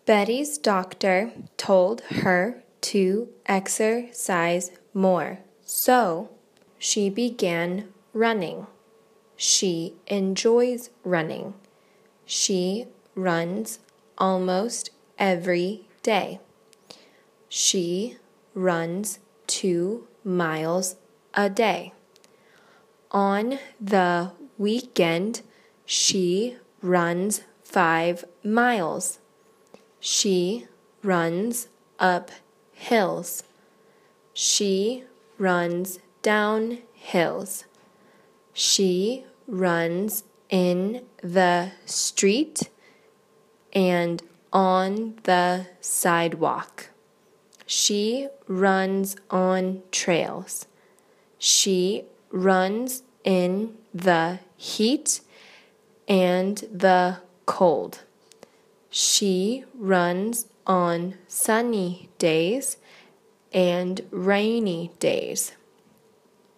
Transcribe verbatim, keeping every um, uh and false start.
Betty's doctor told her to exercise more, so she began running. She enjoys running. She runs almost every day. She runs two miles a day. On the weekend, she runs five miles. She runs up hills. She runs down hills. She runs in the street and on the sidewalk. She runs on trails. She runs in the heat and the cold. She runs on sunny days and rainy days.